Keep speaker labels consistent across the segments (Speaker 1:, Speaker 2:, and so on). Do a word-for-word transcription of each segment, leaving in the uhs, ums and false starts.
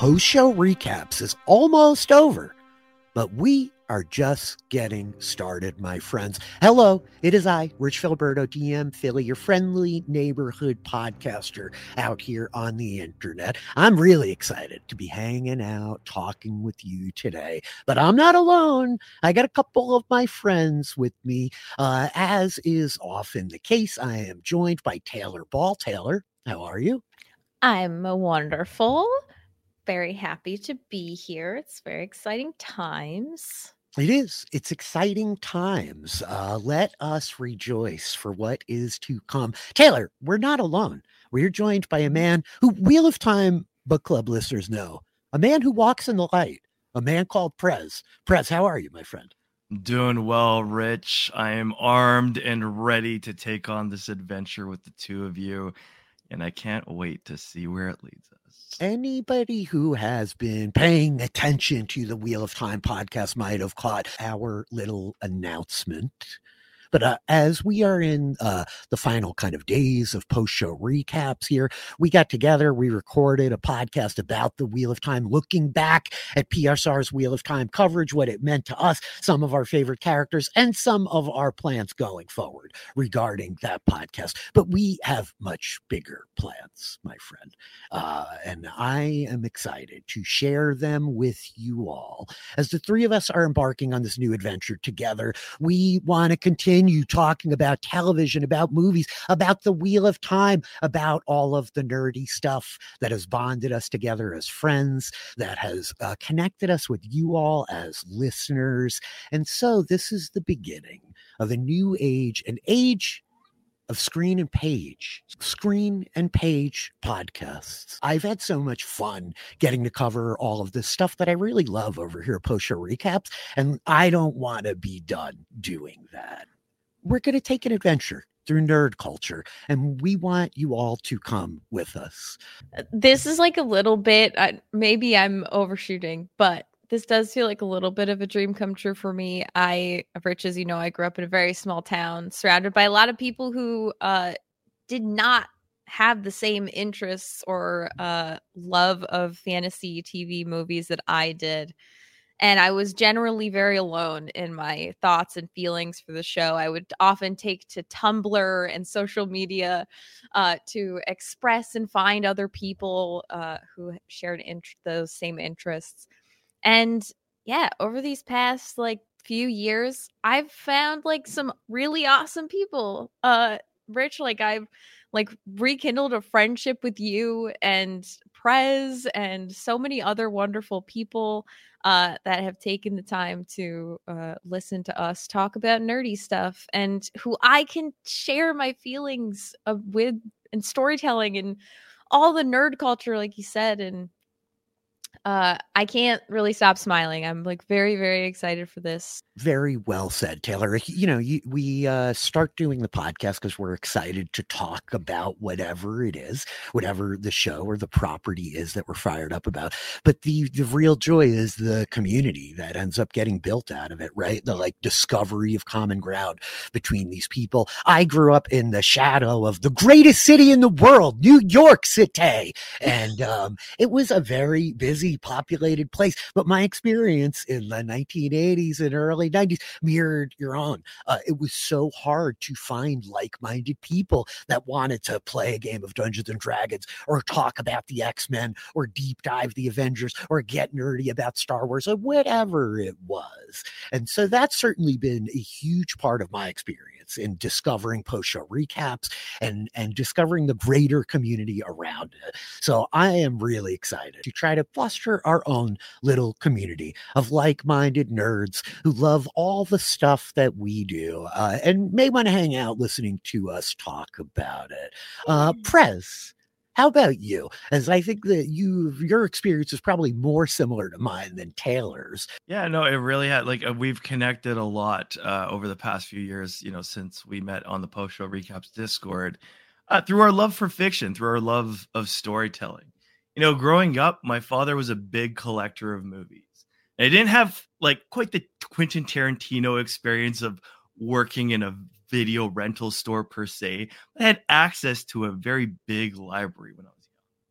Speaker 1: Post-show recaps is almost over, but we are just getting started, my friends. Hello, it is I, Rich Filiberto, D M Philly, your friendly neighborhood podcaster out here on the internet. I'm really excited to be hanging out, talking with you today, but I'm not alone. I got a couple of my friends with me. Uh, as is often the case, I am joined by Taylor Ball. Taylor, how are you?
Speaker 2: I'm wonderful. Very happy to be here. It's very exciting times.
Speaker 1: It is. It's exciting times. Uh, let us rejoice for what is to come. Taylor, we're not alone. We're joined by a man who Wheel of Time book club listeners know, a man who walks in the light, a man called Prez. Prez, how are you, my friend?
Speaker 3: Doing well, Rich. I am armed and ready to take on this adventure with the two of you, and I can't wait to see where it leads us.
Speaker 1: Anybody who has been paying attention to the Wheel of Time podcast might have caught our little announcement. But uh, as we are in uh, the final kind of days of post-show recaps here, we got together, we recorded a podcast about the Wheel of Time, looking back at P S R's Wheel of Time coverage, what it meant to us, some of our favorite characters, and some of our plans going forward regarding that podcast. But we have much bigger plans, my friend. Uh, and I am excited to share them with you all. As the three of us are embarking on this new adventure together, we want to continue you talking about television, about movies, about the Wheel of Time, about all of the nerdy stuff that has bonded us together as friends, that has uh, connected us with you all as listeners. And so this is the beginning of a new age, an age of Screen and Page, Screen and Page podcasts. I've had so much fun getting to cover all of this stuff that I really love over here at Post Show Recaps, and I don't want to be done doing that. We're going to take an adventure through nerd culture, and we want you all to come with us.
Speaker 2: This is like a little bit, uh, maybe I'm overshooting, but this does feel like a little bit of a dream come true for me. I, Rich, as you know, I grew up in a very small town surrounded by a lot of people who uh, did not have the same interests or uh, love of fantasy T V movies that I did. And I was generally very alone in my thoughts and feelings for the show. I would often take to Tumblr and social media uh, to express and find other people uh, who shared int- those same interests. And yeah, over these past like few years, I've found like some really awesome people. Uh, Rich, like I've like rekindled a friendship with you and Prez and so many other wonderful people uh, that have taken the time to uh, listen to us talk about nerdy stuff and who I can share my feelings of with and storytelling and all the nerd culture, like you said. And uh, I can't really stop smiling. I'm like very, very excited for this.
Speaker 1: Very well said, Taylor. You know, you, we uh, start doing the podcast because we're excited to talk about whatever it is, whatever the show or the property is that we're fired up about. But the, the real joy is the community that ends up getting built out of it, right? The like discovery of common ground between these people. I grew up in the shadow of the greatest city in the world, New York City. And um, it was a very busy, populated place. But my experience in the nineteen eighties and early nineties mirrored your own. Uh, it was so hard to find like-minded people that wanted to play a game of Dungeons and Dragons or talk about the X-Men or deep dive the Avengers or get nerdy about Star Wars or whatever it was. And so that's certainly been a huge part of my experience in discovering post-show recaps and, and discovering the greater community around it. So I am really excited to try to foster our own little community of like-minded nerds who love all the stuff that we do uh, and may want to hang out listening to us talk about it. Uh, Prez, how about you? As I think that you, your experience is probably more similar to mine than Taylor's.
Speaker 3: Yeah, no, it really had like uh, we've connected a lot uh, over the past few years, you know, since we met on the Post Show Recaps Discord uh, through our love for fiction, through our love of storytelling. You know, growing up, my father was a big collector of movies. And I didn't have like quite the Quentin Tarantino experience of working in a video rental store per se. I had access to a very big library when I was young.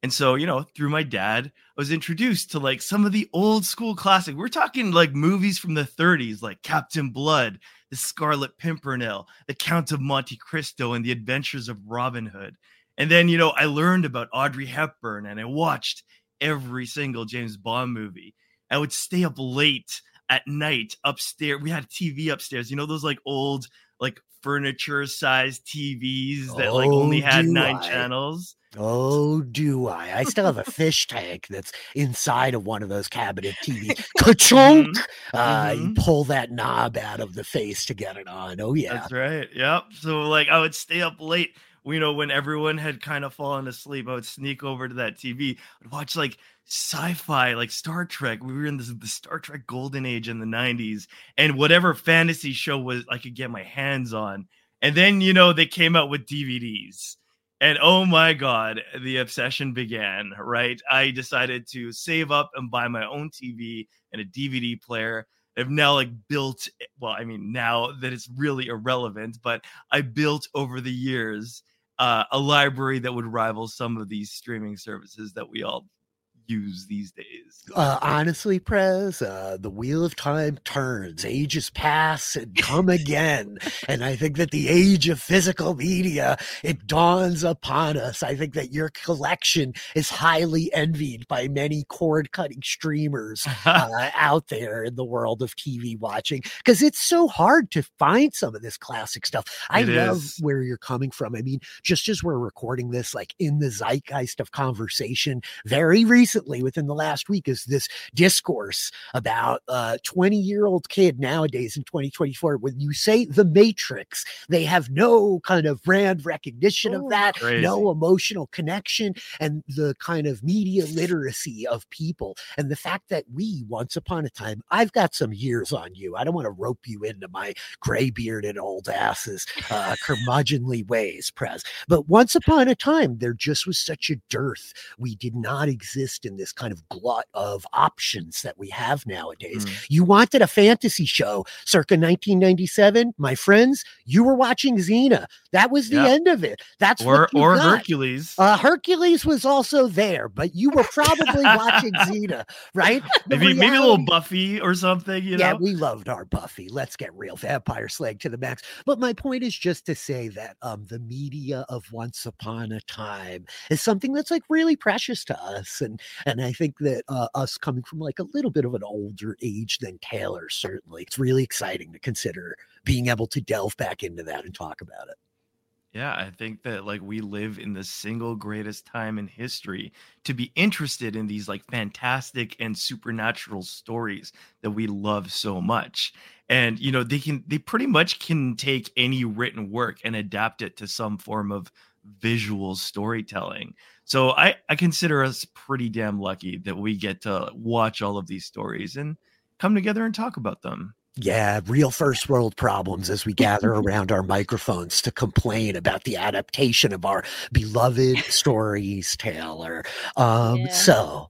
Speaker 3: And so, you know, through my dad, I was introduced to like some of the old school classic. We're talking like movies from the thirties, like Captain Blood, The Scarlet Pimpernel, The Count of Monte Cristo, and The Adventures of Robin Hood. And then, you know, I learned about Audrey Hepburn and I watched every single James Bond movie. I would stay up late at night upstairs. We had T V upstairs, you know, those like old, like furniture sized T Vs that like
Speaker 1: Oh,
Speaker 3: only had
Speaker 1: do
Speaker 3: nine
Speaker 1: I?
Speaker 3: channels.
Speaker 1: Oh, do I? I still have a fish tank that's inside of one of those cabinet T Vs. Ka-chunk!
Speaker 3: Mhm.
Speaker 1: Uh, you
Speaker 3: Mhm.
Speaker 1: pull that knob out of the face to get it on. Oh, yeah.
Speaker 3: That's right. Yep. So like I would stay up late, you know, when everyone had kind of fallen asleep. I would sneak over to that T V. I'd watch like sci-fi, like Star Trek. We were in this, the Star Trek golden age in the nineties, and whatever fantasy show was I could get my hands on. And then, you know, they came out with D V Ds. And oh my God, the obsession began, right? I decided to save up and buy my own T V and a D V D player. I've now like built, well, I mean, now that it's really irrelevant, but I built over the years uh, a library that would rival some of these streaming services that we all use these days.
Speaker 1: Uh, honestly, Prez, uh, the wheel of time turns, ages pass and come again. And I think that the age of physical media, it dawns upon us. I think that your collection is highly envied by many cord-cutting streamers uh, out there in the world of T V watching, because it's so hard to find some of this classic stuff. I
Speaker 3: It
Speaker 1: love
Speaker 3: is.
Speaker 1: where you're coming from. I mean, just as we're recording this, like in the zeitgeist of conversation, very recently, within the last week, is this discourse about a twenty year old kid nowadays in twenty twenty-four. When you say The Matrix, they have no kind of brand recognition of that,
Speaker 3: Crazy.
Speaker 1: no emotional connection, and the kind of media literacy of people. And the fact that we, once upon a time, I've got some years on you. I don't want to rope you into my gray bearded old asses, uh, curmudgeonly ways, Prez. But once upon a time, there just was such a dearth. We did not exist in this kind of glut of options that we have nowadays.
Speaker 3: Mm.
Speaker 1: You wanted a fantasy show circa nineteen ninety-seven, my friends, you were watching Xena. That was the
Speaker 3: Yep.
Speaker 1: end of it. That's
Speaker 3: Or
Speaker 1: what you
Speaker 3: or
Speaker 1: got.
Speaker 3: Hercules.
Speaker 1: Uh, Hercules was also there, but you were probably watching Xena, right? The
Speaker 3: maybe maybe a little
Speaker 1: reality-
Speaker 3: Buffy or something, you
Speaker 1: yeah,
Speaker 3: know?
Speaker 1: we loved our Buffy. Let's get real. Vampire Slag to the max. But my point is just to say that um, the media of once upon a time is something that's like really precious to us. And and I think that uh, us coming from like a little bit of an older age than Taylor, certainly, it's really exciting to consider being able to delve back into that and talk about it.
Speaker 3: Yeah, I think that like we live in the single greatest time in history to be interested in these like fantastic and supernatural stories that we love so much. And you know, they can they pretty much can take any written work and adapt it to some form of visual storytelling. So I I consider us pretty damn lucky that we get to watch all of these stories and come together and talk about them.
Speaker 1: Yeah, real first world problems as we gather around our microphones to complain about the adaptation of our beloved stories, Taylor. Um,
Speaker 2: Yeah.
Speaker 1: So,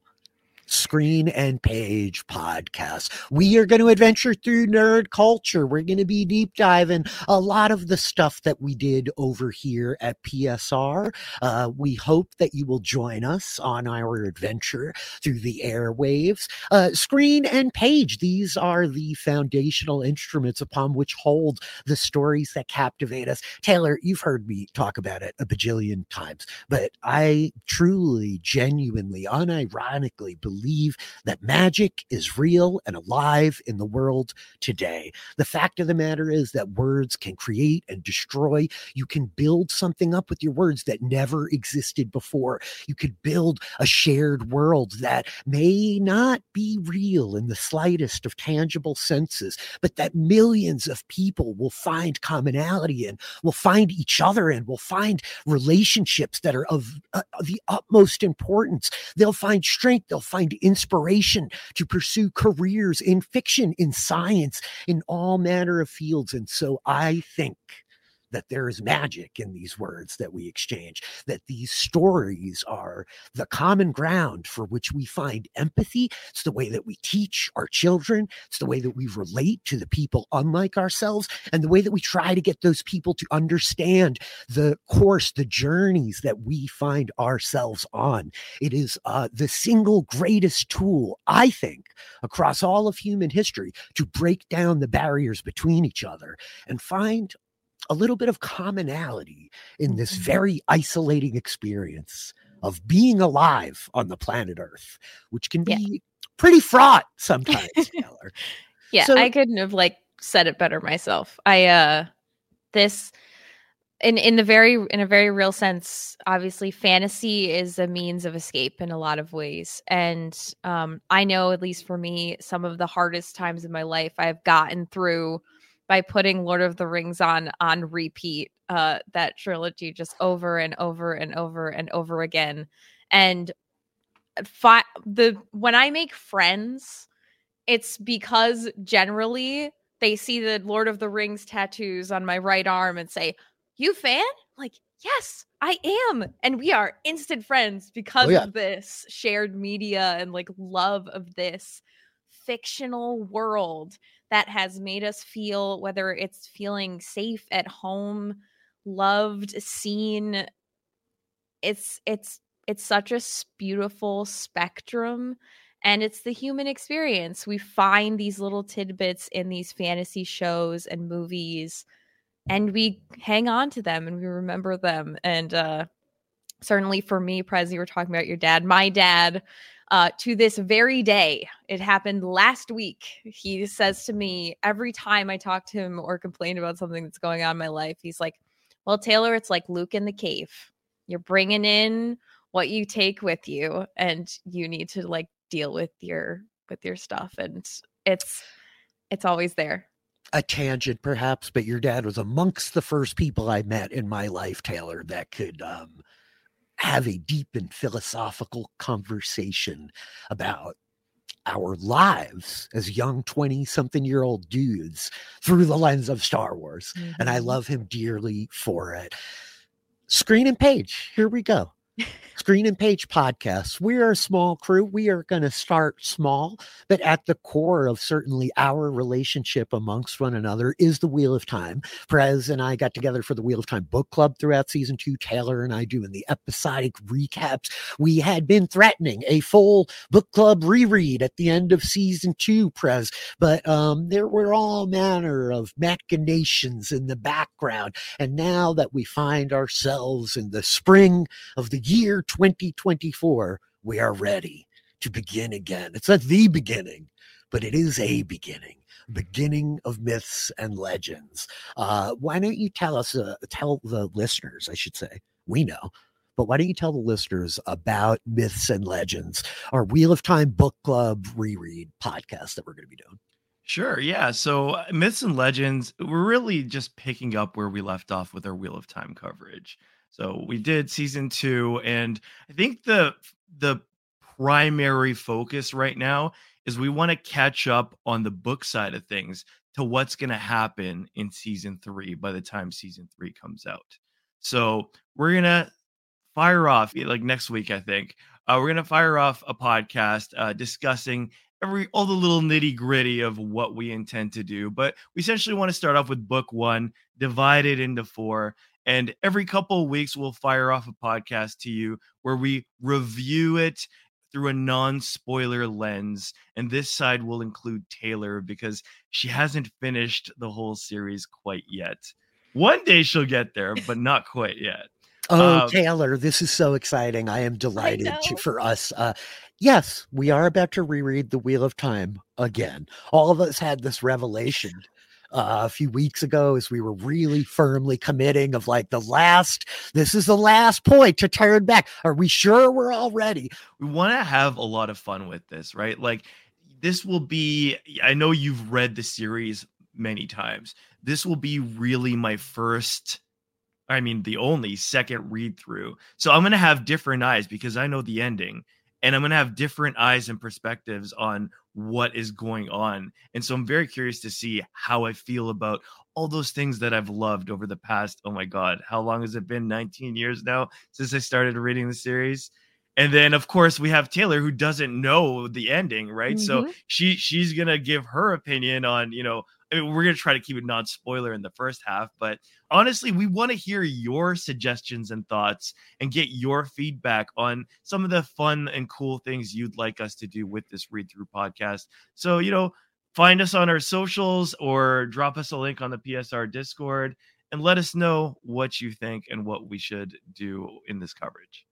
Speaker 1: Screen and Page podcast. We are going to adventure through nerd culture. We're going to be deep diving a lot of the stuff that we did over here at P S R. Uh, we hope that you will join us on our adventure through the airwaves. Uh, Screen and Page, these are the foundational instruments upon which hold the stories that captivate us. Taylor, you've heard me talk about it a bajillion times, but I truly, genuinely, unironically believe that magic is real and alive in the world today. The fact of the matter is that words can create and destroy. You can build something up with your words that never existed before. You could build a shared world that may not be real in the slightest of tangible senses, but that millions of people will find commonality in, will find each other in, will find relationships that are of, uh, of the utmost importance. They'll find strength, they'll find inspiration to pursue careers in fiction, in science, in all manner of fields. And so I think that there is magic in these words that we exchange, that these stories are the common ground for which we find empathy. It's the way that we teach our children. It's the way that we relate to the people unlike ourselves, and the way that we try to get those people to understand the course, the journeys that we find ourselves on. It is uh, the single greatest tool, I think, across all of human history to break down the barriers between each other and find a little bit of commonality in this very isolating experience of being alive on the planet Earth, which can be yeah. pretty fraught sometimes, Taylor.
Speaker 2: Yeah, so, I couldn't have like said it better myself. I uh this in in the very in a very real sense, obviously fantasy is a means of escape in a lot of ways. And um I know, at least for me, some of the hardest times in my life I've gotten through by putting Lord of the Rings on on repeat, uh, that trilogy just over and over and over and over again. And fi- the when I make friends, it's because generally they see the Lord of the Rings tattoos on my right arm and say, "You fan?" Like, yes, I am. And we are instant friends because oh, yeah. of this shared media and like love of this fictional world that has made us feel, whether it's feeling safe at home, loved, seen. It's it's it's such a beautiful spectrum, and it's the human experience. We find these little tidbits in these fantasy shows and movies, and we hang on to them and we remember them. And uh, certainly for me, Prez, you were talking about your dad. My dad, Uh, to this very day, it happened last week. He says to me every time I talk to him or complain about something that's going on in my life, he's like, "Well, Taylor, it's like Luke in the cave. You're bringing in what you take with you, and you need to like deal with your with your stuff." And it's it's always there.
Speaker 1: A tangent, perhaps, but your dad was amongst the first people I met in my life, Taylor, that could um, have a deep and philosophical conversation about our lives as young twenty-something-year-old dudes through the lens of Star Wars. Mm-hmm. And I love him dearly for it. Screen and Page, here we go. Screen and Page Podcasts. We are a small crew. We are going to start small, but at the core of certainly our relationship amongst one another is the Wheel of Time. Prez and I got together for the Wheel of Time book club throughout season two. Taylor and I doing the episodic recaps. We had been threatening a full book club reread at the end of season two, Prez, but um, there were all manner of machinations in the background. And now that we find ourselves in the spring of the year twenty twenty-four, we are ready to begin again. It's not the beginning, but it is a beginning, beginning of Myths and Legends. Uh, why don't you tell us, uh, tell the listeners, I should say, we know, but why don't you tell the listeners about Myths and Legends, our Wheel of Time book club reread podcast that we're going to be doing?
Speaker 3: Sure. Yeah. So uh, Myths and Legends, we're really just picking up where we left off with our Wheel of Time coverage. So we did season two, and I think the the primary focus right now is we want to catch up on the book side of things to what's going to happen in season three by the time season three comes out. So we're going to fire off, like next week, I think, uh, we're going to fire off a podcast uh, discussing every all the little nitty gritty of what we intend to do. But we essentially want to start off with book one, divide it into four. And every couple of weeks, we'll fire off a podcast to you where we review it through a non-spoiler lens. And this side will include Taylor because she hasn't finished the whole series quite yet. One day she'll get there, but not quite yet.
Speaker 1: Oh, um, Taylor, this is so exciting. I am delighted
Speaker 2: I
Speaker 1: to, for us. Uh, yes, we are about to reread The Wheel of Time again. All of us had this revelation Uh, a few weeks ago as we were really firmly committing of like the last, this is the last point to turn back. Are we sure we're all ready?
Speaker 3: We want to have a lot of fun with this, right? Like this will be, I know you've read the series many times. This will be really my first, I mean, the only second read through. So I'm going to have different eyes because I know the ending and I'm going to have different eyes and perspectives on what is going on. And so I'm very curious to see how I feel about all those things that I've loved over the past, oh my God, how long has it been? nineteen years now since I started reading the series. And then, of course, we have Taylor, who doesn't know the ending, right?
Speaker 2: Mm-hmm.
Speaker 3: So she she's going to give her opinion on, you know, I mean, we're going to try to keep it non-spoiler in the first half. But honestly, we want to hear your suggestions and thoughts and get your feedback on some of the fun and cool things you'd like us to do with this read-through podcast. So, you know, find us on our socials or drop us a link on the P S R Discord and let us know what you think and what we should do in this coverage.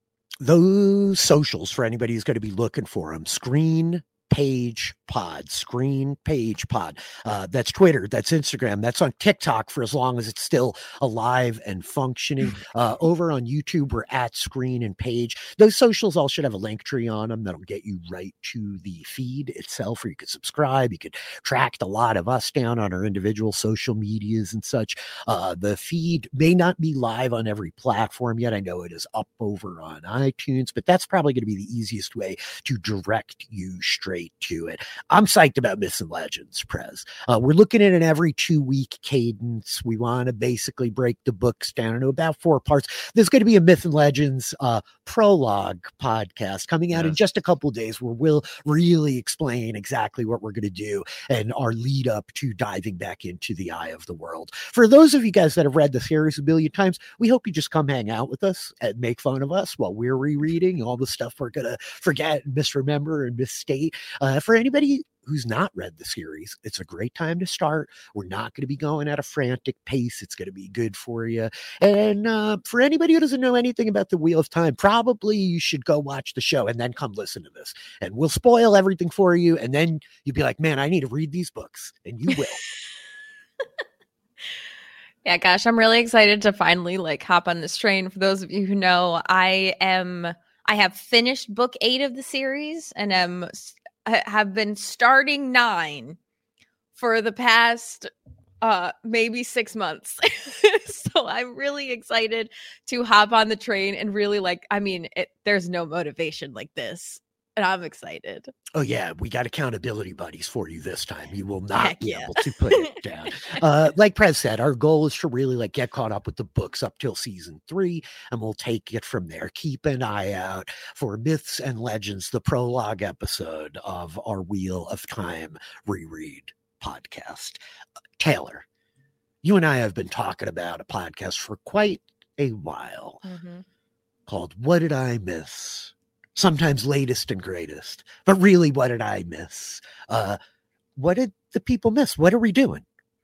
Speaker 1: Those socials, for anybody who's going to be looking for them, Screen Page Pod, Screen Page Pod. Uh, that's Twitter, that's Instagram, that's on TikTok for as long as it's still alive and functioning. Uh, over on YouTube, we're at Screen and Page. Those socials all should have a link tree on them that'll get you right to the feed itself, where you could subscribe. You could track a lot of us down on our individual social medias and such. Uh, the feed may not be live on every platform yet. I know it is up over on iTunes, but that's probably going to be the easiest way to direct you straight to it. I'm psyched about Myths and Legends, Prez. Uh, we're looking at an every two week cadence. We want to basically break the books down into about four parts. There's going to be a Myth and Legends uh, prologue podcast coming out yes. in just a couple of days, where we'll really explain exactly what we're going to do and our lead up to diving back into the Eye of the World. For those of you guys that have read the series a billion times, we hope you just come hang out with us and make fun of us while we're rereading all the stuff we're going to forget and misremember and misstate. Uh, for anybody who's not read the series, it's a great time to start. We're not going to be going at a frantic pace. It's going to be good for you. And uh, for anybody who doesn't know anything about the Wheel of Time, probably you should go watch the show and then come listen to this. And we'll spoil everything for you. And then you'll be like, man, I need to read these books. And you will.
Speaker 2: Yeah, gosh, I'm really excited to finally like hop on this train. For those of you who know, I am, I have finished book eight of the series and am have been starting nine for the past uh maybe six months. So I'm really excited to hop on the train and really like, I mean, it, there's no motivation like this. And I'm excited.
Speaker 1: Oh, yeah. We got accountability buddies for you this time. You will not
Speaker 2: Heck
Speaker 1: be
Speaker 2: yeah.
Speaker 1: able to put it down. Uh, like Prez said, our goal is to really like get caught up with the books up till season three, and we'll take it from there. Keep an eye out for Myths and Legends, the prologue episode of our Wheel of Time reread podcast. Uh, Taylor, you and I have been talking about a podcast for quite a while mm-hmm. called What Did I Miss? Sometimes latest and greatest, but really, what did I miss? Uh, what did the people miss? What are we doing?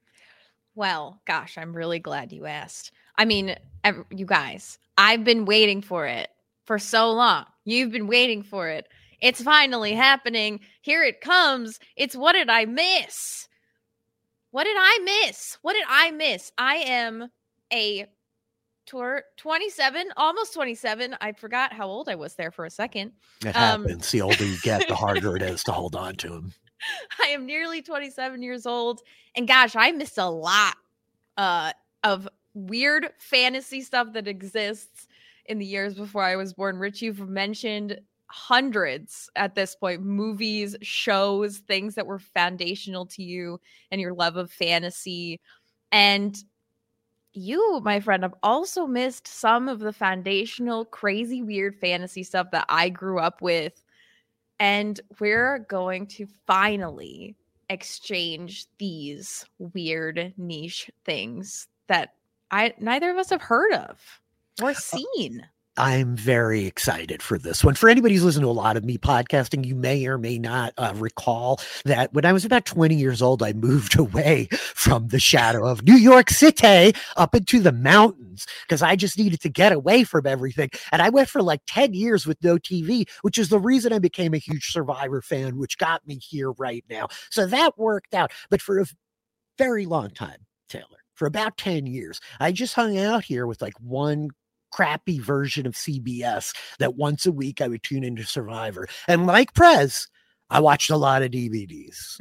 Speaker 2: Well, gosh, I'm really glad you asked. I mean, you guys, I've been waiting for it for so long. You've been waiting for it. It's finally happening. Here it comes. It's What Did I Miss? What did I miss? What did I miss? I am a twenty-seven, almost twenty-seven. I forgot how old I was there for a second.
Speaker 1: It um, happens. The older you get, the harder it is to hold on to them.
Speaker 2: I am nearly twenty-seven years old. And gosh, I missed a lot uh, of weird fantasy stuff that exists in the years before I was born. Rich, you've mentioned hundreds at this point, movies, shows, things that were foundational to you and your love of fantasy. And you, my friend, have also missed some of the foundational, crazy, weird fantasy stuff that I grew up with. And we're going to finally exchange these weird niche things that I neither of us have heard of or seen.
Speaker 1: I'm very excited for this one. For anybody who's listened to a lot of me podcasting, you may or may not uh, recall that when I was about twenty years old, I moved away from the shadow of New York City up into the mountains because I just needed to get away from everything. And I went for like ten years with no T V, which is the reason I became a huge Survivor fan, which got me here right now. So that worked out. But for a very long time, Taylor, for about ten years, I just hung out here with like one crappy version of C B S that once a week I would tune into Survivor. And like Prez, I watched a lot of D V Ds.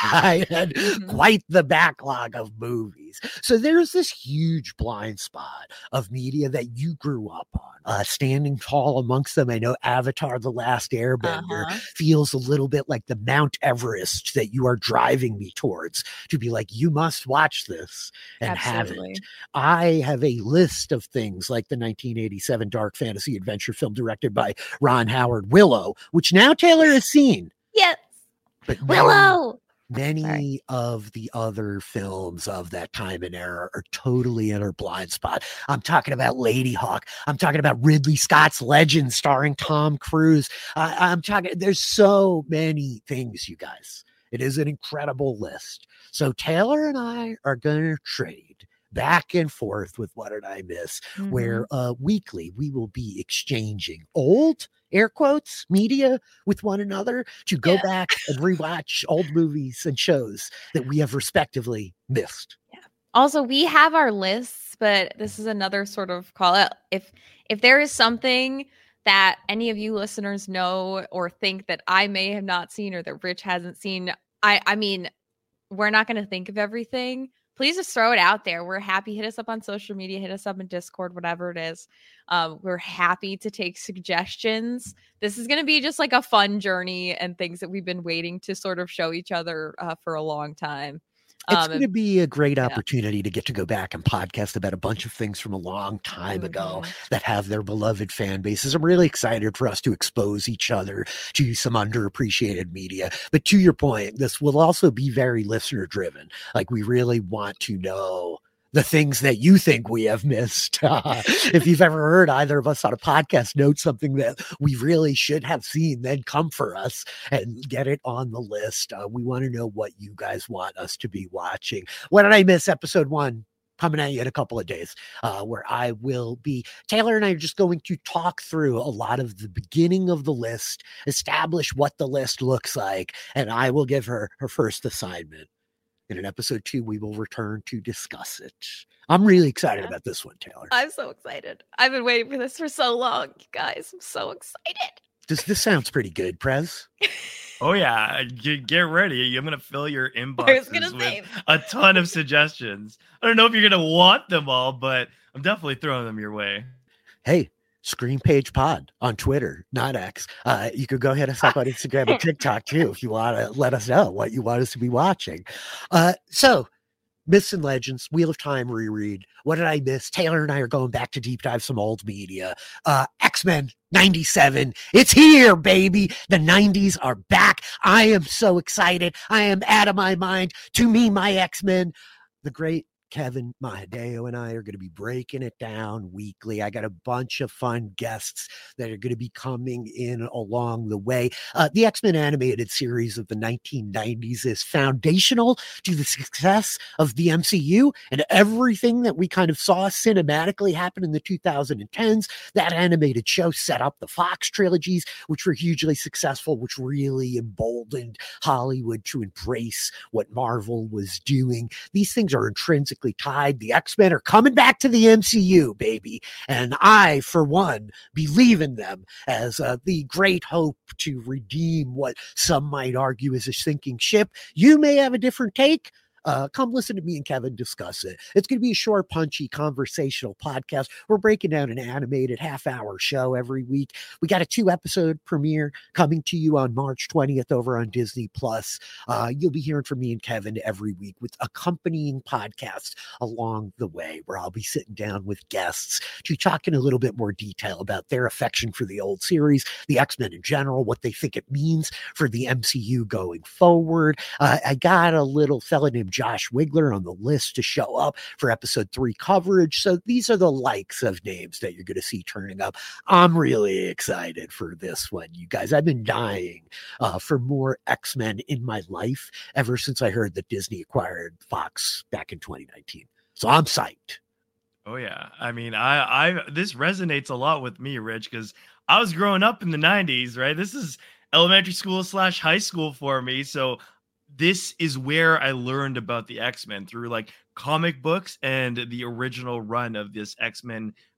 Speaker 1: I had
Speaker 2: Mhm.
Speaker 1: quite the backlog of movies. So there's this huge blind spot of media that you grew up on. Uh, standing tall amongst them, I know Avatar: The Last Airbender
Speaker 2: Uh-huh.
Speaker 1: feels a little bit like the Mount Everest that you are driving me towards, to be like, you must watch this and
Speaker 2: Absolutely.
Speaker 1: haven't. I have a list of things like the nineteen eighty-seven dark fantasy adventure film directed by Ron Howard, Willow, which now Taylor has seen.
Speaker 2: Yes.
Speaker 1: But many,
Speaker 2: Willow.
Speaker 1: many
Speaker 2: Sorry.
Speaker 1: of the other films of that time and era are totally in her blind spot. I'm talking about Lady Hawk. I'm talking about Ridley Scott's Legend starring Tom Cruise. Uh, I'm talking, there's so many things, you guys. It is an incredible list. So Taylor and I are going to trade back and forth with What Did I Miss,
Speaker 2: Mhm.
Speaker 1: where uh, weekly we will be exchanging old, air quotes, media with one another to go
Speaker 2: Yeah.
Speaker 1: back and rewatch old movies and shows that we have respectively missed.
Speaker 2: Also, we have our lists, but this is another sort of call out. If if there is something that any of you listeners know or think that I may have not seen or that Rich hasn't seen, I I mean, we're not going to think of everything. Please just throw it out there. We're happy. Hit us up on social media, hit us up in Discord, whatever it is. Um, we're happy to take suggestions. This is going to be just like a fun journey and things that we've been waiting to sort of show each other uh, for a long time.
Speaker 1: It's
Speaker 2: Um,
Speaker 1: going to be a great
Speaker 2: yeah.
Speaker 1: opportunity to get to go back and podcast about a bunch of things from a long time ago
Speaker 2: Mhm.
Speaker 1: that have their beloved fan bases. I'm really excited for us to expose each other to some underappreciated media. But to your point, this will also be very listener driven. Like, we really want to know the things that you think we have missed. Uh, if you've ever heard either of us on a podcast note something that we really should have seen, then come for us and get it on the list. Uh, we want to know what you guys want us to be watching. What Did I Miss? Episode one coming at you in a couple of days, uh, where I will be, Taylor and I are just going to talk through a lot of the beginning of the list, establish what the list looks like, and I will give her her first assignment. And in episode two, we will return to discuss it. I'm really excited
Speaker 2: Yeah.
Speaker 1: about this one, Taylor.
Speaker 2: I'm so excited. I've been waiting for this for so long, you guys. I'm so excited.
Speaker 1: Does this sounds pretty good, Prez?
Speaker 3: Oh yeah, get, get ready. I'm gonna fill your
Speaker 2: I was
Speaker 3: inboxes
Speaker 2: gonna
Speaker 3: with
Speaker 2: say,
Speaker 3: a ton of suggestions. I don't know if you're gonna want them all, but I'm definitely throwing them your way.
Speaker 1: Hey, Screen Page Pod on Twitter, not X. Uh, you could go hit us up on Instagram and TikTok too if you want to let us know what you want us to be watching. Uh, so, Myths and Legends, Wheel of Time reread. What did I miss? Taylor and I are going back to deep dive some old media. Uh, X-Men ninety-seven. It's here, baby. The nineties are back. I am so excited. I am out of my mind. To me, my X-Men, the great Kevin Mahadeo and I are going to be breaking it down weekly. I got a bunch of fun guests that are going to be coming in along the way. Uh, the X-Men animated series of the nineteen nineties is foundational to the success of the M C U and everything that we kind of saw cinematically happen in the two thousand tens. That animated show set up the Fox trilogies, which were hugely successful, which really emboldened Hollywood to embrace what Marvel was doing. These things are intrinsically tied. The X-Men are coming back to the M C U, baby. And I, for one, believe in them as uh, the great hope to redeem what some might argue is a sinking ship. You may have a different take. Uh, come listen to me and Kevin discuss it. It's going to be a short, punchy, conversational podcast. We're breaking down an animated half-hour show every week. We got a two-episode premiere coming to you on March twentieth over on Disney Plus. Uh, you'll be hearing from me and Kevin every week with accompanying podcasts along the way, where I'll be sitting down with guests to talk in a little bit more detail about their affection for the old series, the X-Men in general, what they think it means for the M C U going forward. Uh, I got a little fella named Josh Wigler on the list to show up for episode three coverage. So these are the likes of names that you're going to see turning up. I'm really excited for this one, you guys. I've been dying uh, for more X-Men in my life ever since I heard that Disney acquired Fox back in twenty nineteen. So I'm psyched.
Speaker 3: Oh yeah, I mean, I, I this resonates a lot with me, Rich, because I was growing up in the nineties, right? This is elementary school slash high school for me, so this is where I learned about the X-Men, through like comic books and the original run of this X-Men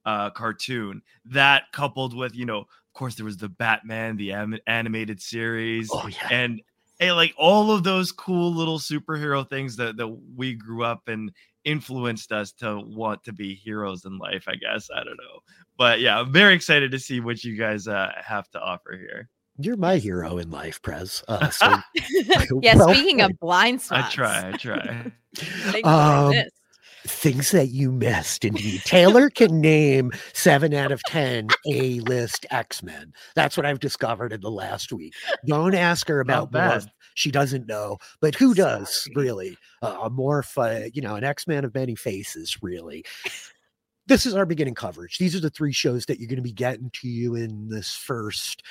Speaker 3: uh, cartoon. That coupled with, you know, of course, there was the Batman, the am- animated series,
Speaker 1: Oh, yeah.
Speaker 3: and hey, like all of those cool little superhero things that, that we grew up and influenced us to want to be heroes in life, I guess. I don't know. But yeah, I'm very excited to see what you guys uh, have to offer here.
Speaker 1: You're my hero in life, Prez. Uh, so,
Speaker 2: yeah,
Speaker 1: well
Speaker 2: speaking
Speaker 1: played.
Speaker 2: of blind
Speaker 3: I
Speaker 2: spots.
Speaker 3: try, I try.
Speaker 2: Things that I
Speaker 1: Um,
Speaker 2: missed.
Speaker 1: Things that you missed, indeed. Taylor can name seven out of ten A-list X-Men. That's what I've discovered in the last week. Don't ask her about
Speaker 3: Not
Speaker 1: Morph.
Speaker 3: bad.
Speaker 1: She doesn't know, but who does,
Speaker 2: Sorry.
Speaker 1: really? Uh, a Morph, uh, you know, an X-Men of many faces, really. This is our beginning coverage. These are the three shows that you're going to be getting to you in this first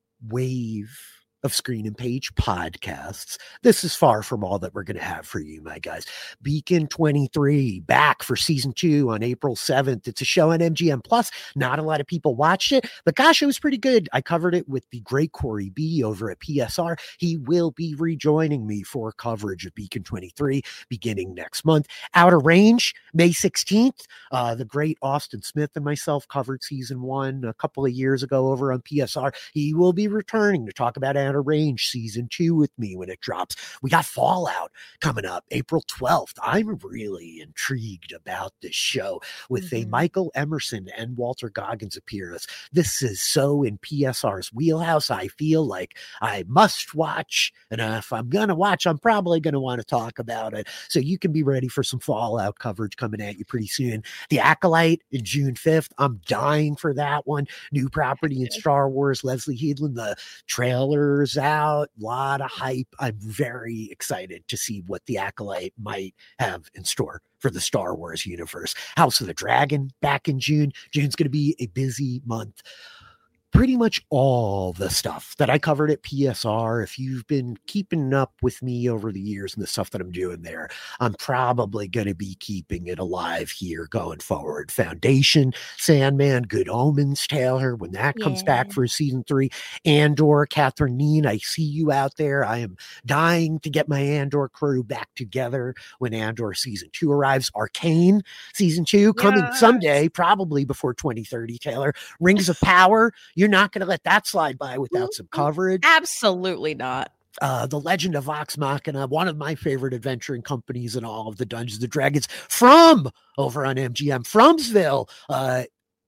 Speaker 1: wave of Screen and Page podcasts. This is far from all that we're going to have for you, my guys. Beacon twenty-three back for season two on April seventh. It's a show on M G M Plus. Not a lot of people watched it, but gosh, it was pretty good. I covered it with the great Corey B over at P S R. He will be rejoining me for coverage of Beacon twenty-three beginning next month. Outer Range, May sixteenth. Uh, the great Austin Smith and myself covered season one a couple of years ago over on P S R. He will be returning to talk about Outer Range season two with me when it drops. We got Fallout coming up April twelfth. I'm really intrigued about this show with mm-hmm. a Michael Emerson and Walter Goggins appearance. This is so in P S R's wheelhouse. I feel like I must watch, and uh, if I'm going to watch, I'm probably going to want to talk about it. So you can be ready for some Fallout coverage coming at you pretty soon. The Acolyte in June fifth. I'm dying for that one. New property in Star Wars. Leslie Headland, the trailer out, a lot of hype. I'm very excited to see what the Acolyte might have in store for the Star Wars universe. House of the Dragon back in June. June's going to be a busy month. Pretty much all the stuff that I covered at P S R, if you've been keeping up with me over the years and the stuff that I'm doing there, I'm probably going to be keeping it alive here going forward. Foundation, Sandman, Good Omens, Taylor, when that yeah. comes back for season three. Andor, Catherine Neen, I see you out there. I am dying to get my Andor crew back together when Andor season two arrives. Arcane, season two, coming yes. someday, probably before twenty thirty, Taylor. Rings of Power. You're not going to let that slide by without some coverage.
Speaker 2: Absolutely not.
Speaker 1: Uh, the Legend of Vox Machina, one of my favorite adventuring companies in all of the Dungeons and Dragons, from over on M G M, Fromsville. Uh,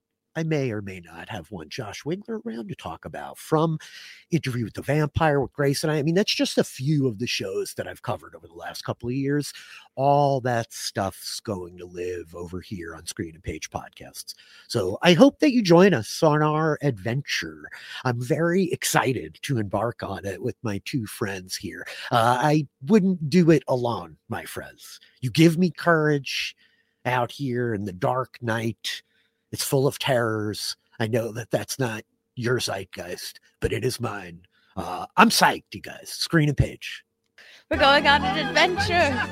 Speaker 1: I may or may not have one Josh Wigler around to talk about. From Interview with the Vampire with Grace and I. I mean, that's just a few of the shows that I've covered over the last couple of years. All that stuff's going to live over here on Screen and Page podcasts. So I hope that you join us on our adventure. I'm very excited to embark on it with my two friends here. Uh, I wouldn't do it alone, my friends. You give me courage out here in the dark night. It's full of terrors. I know that that's not your zeitgeist, but it is mine. Uh, I'm psyched, you guys. Screen and Page.
Speaker 2: We're going on an adventure.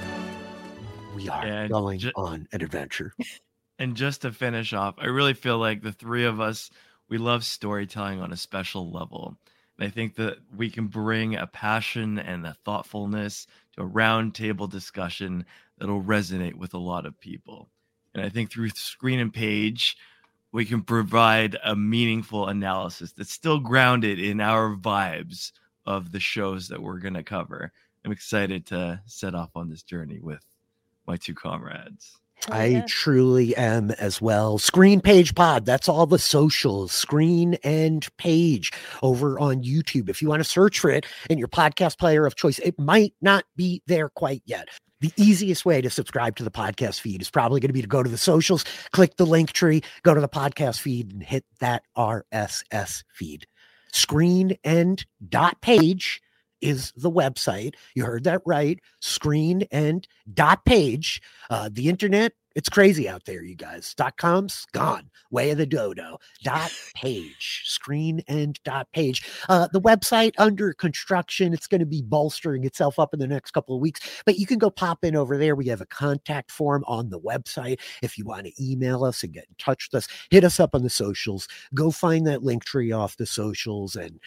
Speaker 1: We are
Speaker 3: and
Speaker 1: going
Speaker 3: ju-
Speaker 1: on an adventure.
Speaker 3: And just to finish off, I really feel like the three of us, we love storytelling on a special level. And I think that we can bring a passion and a thoughtfulness to a round table discussion that'll resonate with a lot of people. And I think through Screen and Page, we can provide a meaningful analysis that's still grounded in our vibes of the shows that we're going to cover. I'm excited to set off on this journey with my two comrades.
Speaker 1: I yeah. truly am as well. Screen Page Pod. That's all the socials. Screen and Page over on YouTube. If you want to search for it in your podcast player of choice, it might not be there quite yet. The easiest way to subscribe to the podcast feed is probably going to be to go to the socials, click the link tree, go to the podcast feed, and hit that R S S feed. Screen and dot page is the website. You heard that right. Screen and dot page. Uh, the internet, it's crazy out there, you guys. Dot com's gone. Way of the dodo. Dot page. Screen and dot page. Uh, the website under construction. It's going to be bolstering itself up in the next couple of weeks, but you can go pop in over there. We have a contact form on the website. If you want to email us and get in touch with us, hit us up on the socials. Go find that link tree off the socials and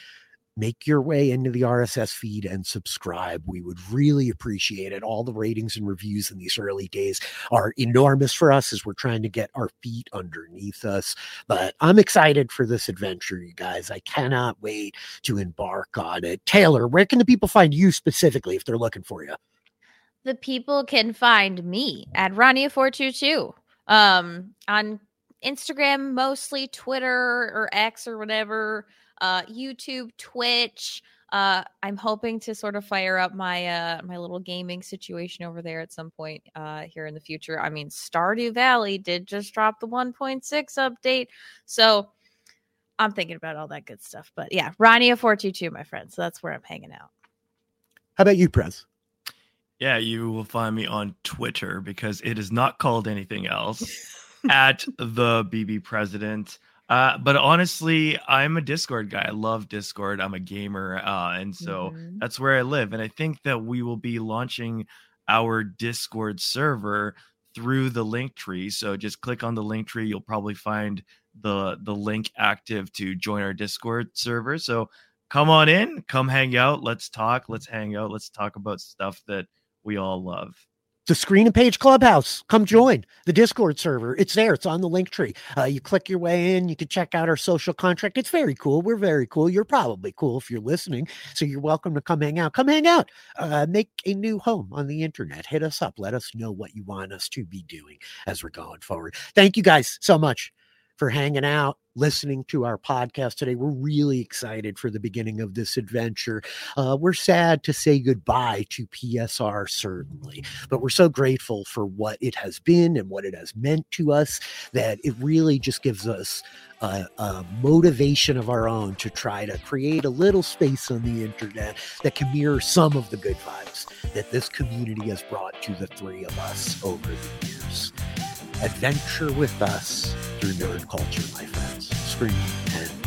Speaker 1: make your way into the R S S feed and subscribe. We would really appreciate it. All the ratings and reviews in these early days are enormous for us as we're trying to get our feet underneath us. But I'm excited for this adventure, you guys. I cannot wait to embark on it. Taylor, where can the people find you specifically if they're looking for you?
Speaker 2: The people can find me at Rania four two two um, on Instagram, mostly Twitter or X or whatever. Uh, YouTube, Twitch. Uh, I'm hoping to sort of fire up my uh, my little gaming situation over there at some point uh, here in the future. I mean, Stardew Valley did just drop the one point six update, so I'm thinking about all that good stuff. But yeah, Rania four two two, my friend. So that's where I'm hanging out.
Speaker 1: How about you, Prez?
Speaker 3: Yeah, you will find me on Twitter because it is not called anything else at the B B President. Uh, but honestly, I'm a Discord guy. I love Discord. I'm a gamer. Uh, and so mm-hmm. that's where I live. And I think that we will be launching our Discord server through the link tree. So just click on the link tree. You'll probably find the, the link active to join our Discord server. So come on in, come hang out. Let's talk. Let's hang out. Let's talk about stuff that we all love.
Speaker 1: The Screen and Page Clubhouse. Come join the Discord server. It's there. It's on the link tree. Uh, you click your way in. You can check out our social contract. It's very cool. We're very cool. You're probably cool if you're listening. So you're welcome to come hang out. Come hang out. Uh, make a new home on the internet. Hit us up. Let us know what you want us to be doing as we're going forward. Thank you guys so much for hanging out, listening to our podcast today. We're really excited for the beginning of this adventure. Uh, we're sad to say goodbye to P S R, certainly, but we're so grateful for what it has been and what it has meant to us that it really just gives us a, a motivation of our own to try to create a little space on the internet that can mirror some of the good vibes that this community has brought to the three of us over the years. Adventure with us through nerd culture, my friends. Screen and